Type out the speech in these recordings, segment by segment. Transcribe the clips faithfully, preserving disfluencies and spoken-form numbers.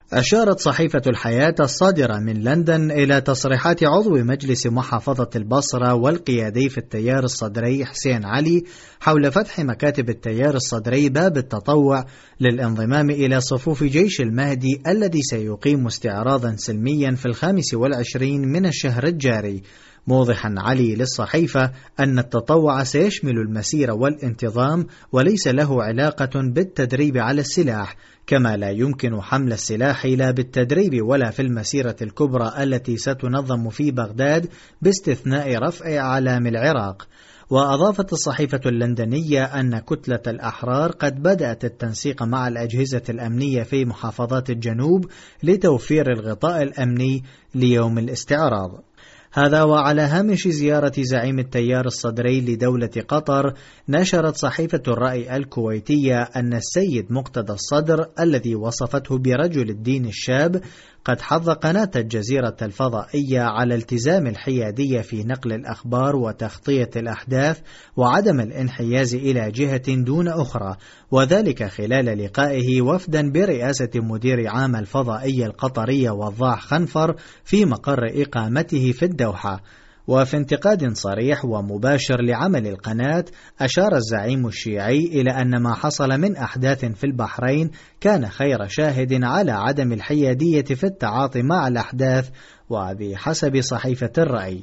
أشارت صحيفة الحياة الصادرة من لندن إلى تصريحات عضو مجلس محافظة البصرة والقيادي في التيار الصدري حسين علي حول فتح مكاتب التيار الصدري باب التطوع للانضمام إلى صفوف جيش المهدي الذي سيقيم استعراضا سلميا في الخامس والعشرين من الشهر الجاري، موضحا علي للصحيفة أن التطوع سيشمل المسير والانتظام وليس له علاقة بالتدريب على السلاح، كما لا يمكن حمل السلاح لا بالتدريب ولا في المسيرة الكبرى التي ستنظم في بغداد باستثناء رفع علام العراق. وأضافت الصحيفة اللندنية أن كتلة الأحرار قد بدأت التنسيق مع الأجهزة الأمنية في محافظات الجنوب لتوفير الغطاء الأمني ليوم الاستعراض. هذا وعلى هامش زيارة زعيم التيار الصدري لدولة قطر، نشرت صحيفة الرأي الكويتية أن السيد مقتدى الصدر الذي وصفته برجل الدين الشاب قد حض قناة الجزيرة الفضائية على التزام الحيادية في نقل الأخبار وتغطية الأحداث وعدم الانحياز إلى جهة دون أخرى، وذلك خلال لقائه وفدا برئاسة مدير عام الفضائية القطرية وضاح خنفر في مقر إقامته في الدوحة. وفي انتقاد صريح ومباشر لعمل القناة، أشار الزعيم الشيعي إلى أن ما حصل من أحداث في البحرين كان خير شاهد على عدم الحيادية في التعاطي مع الأحداث. وبحسب صحيفة الرأي،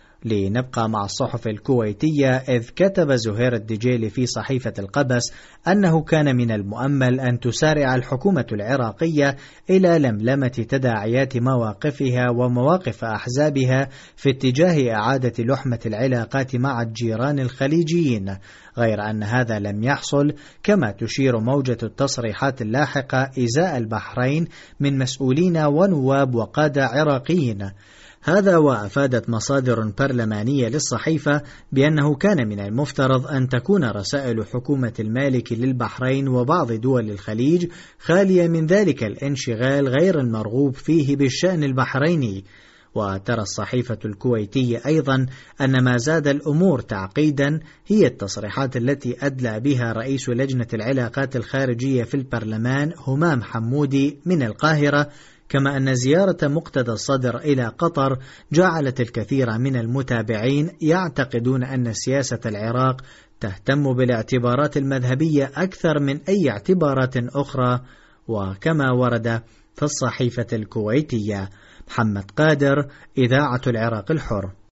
لنبقى مع الصحف الكويتية، إذ كتب زهير الدجيلي في صحيفة القبس أنه كان من المؤمل أن تسارع الحكومة العراقية إلى لملمة تداعيات مواقفها ومواقف أحزابها في اتجاه إعادة لحمة العلاقات مع الجيران الخليجيين، غير أن هذا لم يحصل، كما تشير موجة التصريحات اللاحقة إزاء البحرين من مسؤولين ونواب وقادة عراقيين. هذا وأفادت مصادر برلمانية للصحيفة بأنه كان من المفترض أن تكون رسائل حكومة المالك للبحرين وبعض دول الخليج خالية من ذلك الانشغال غير المرغوب فيه بالشأن البحريني. وترى الصحيفة الكويتية أيضا أن ما زاد الأمور تعقيدا هي التصريحات التي أدلى بها رئيس لجنة العلاقات الخارجية في البرلمان همام حمودي من القاهرة، كما أن زيارة مقتدى الصدر إلى قطر جعلت الكثير من المتابعين يعتقدون أن سياسة العراق تهتم بالاعتبارات المذهبية أكثر من أي اعتبارات أخرى، وكما ورد في الصحيفة الكويتية. محمد قادر، إذاعة العراق الحر.